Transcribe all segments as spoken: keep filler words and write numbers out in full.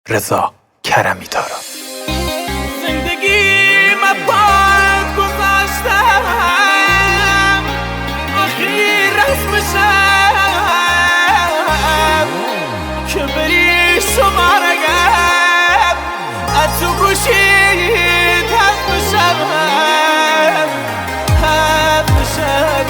رضا کرمی تارا. زندگی ما پاک گذاشتم، آخری رسمشم که بری شما رگم از تو گوشید حد بشم حد بشم.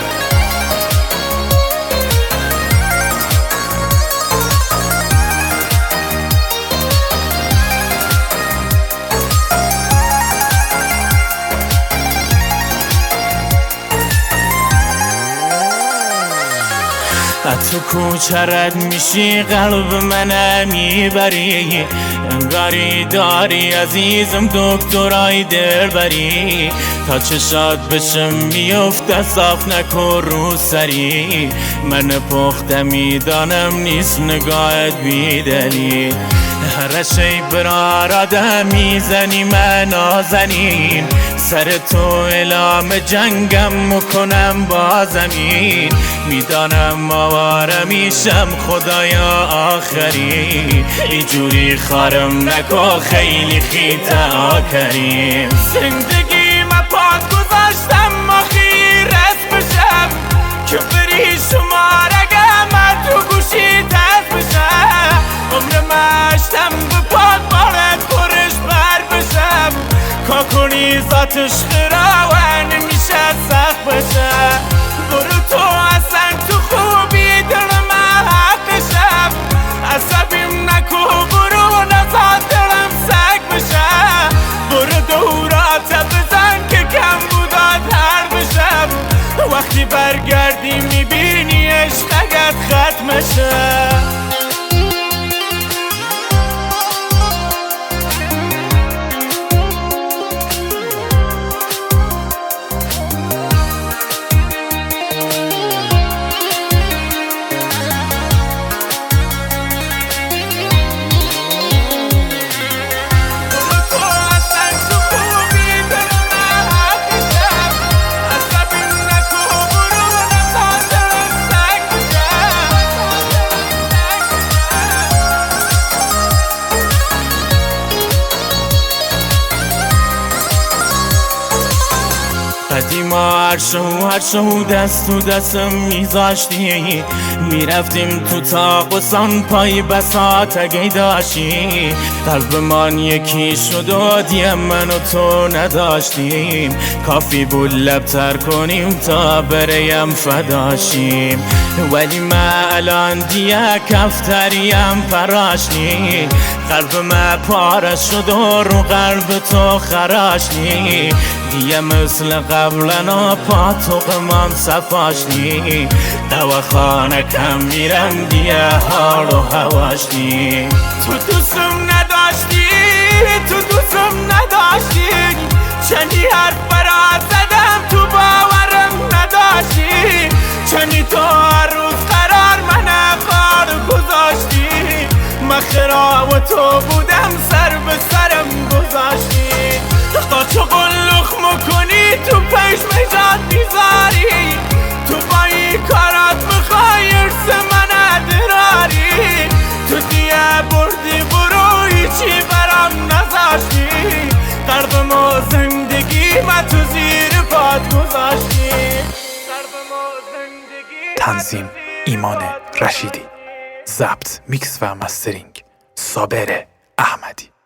تو کوچه رد میشی قلب منه میبری، انگاری داری عزیزم دکترای دل بری. تا چشات بشم میفته صاف نکن رو سری، من پخته میدانم نیست نگاهت بیدلی. هر شی برار آدم میزنی من نازنین، سر تو اعلام جنگم میکنم با زمین. میدانم آواره میشم خدایا آخری، اینجوری خارم نکن خیلی خیتا کریم. زندگی ما پاک گذاشتم آخری رس بشم که بری شما رگم تو گوشی دست بشم. عمر مشتم به پاک بارد پرش بر بشم، کاکنی ذاتش خراوه نمیشه سخت بشم. برو تو اصلا تو خوبی دل من حقشم، عصبیم نکو برو نزاد دلم سگ بشم. برو دورات بزن که کم بودات هر بشم، وقتی برگردی میبینی عشقت ختمشه. قدیما هر شو هر شو دست تو دستم میذاشتی، میرفتیم تو تاق و سان پای بساط اگه داشتی. قلب من یکی شد و دیم من و تو نداشتیم، کافی بود لبتر کنیم تا بریم فداشیم. ولی من الان دیگه کفتریم پراشنی، قلب من پاره شد و رو قلب تو خراشنی. دیگه مثل قبلنا پاتوق من صفاشنی، دواخانه کم میرم دیگه حال و هواشنی. تو دوستم نداشتی تو دوستم نداشتی، چندی حرف برات زدم تو باورم نداشتی. چندی تو هر روز قرار من قار گذاشتی، من خراب تو بودم سر به سرم گذاشتی. قاچو قلخ مکنی تو پیش میجاد بیزاری، تو با این کارات میخوای ارس من ادراری. تو دیگه بردی برو هیچی برام نذاشتی، قلبم و زندگی من تو زیر پات گذاشتی. تنظیم ایمان رشیدی، ضبط میکس و مسترینگ صابر احمدی.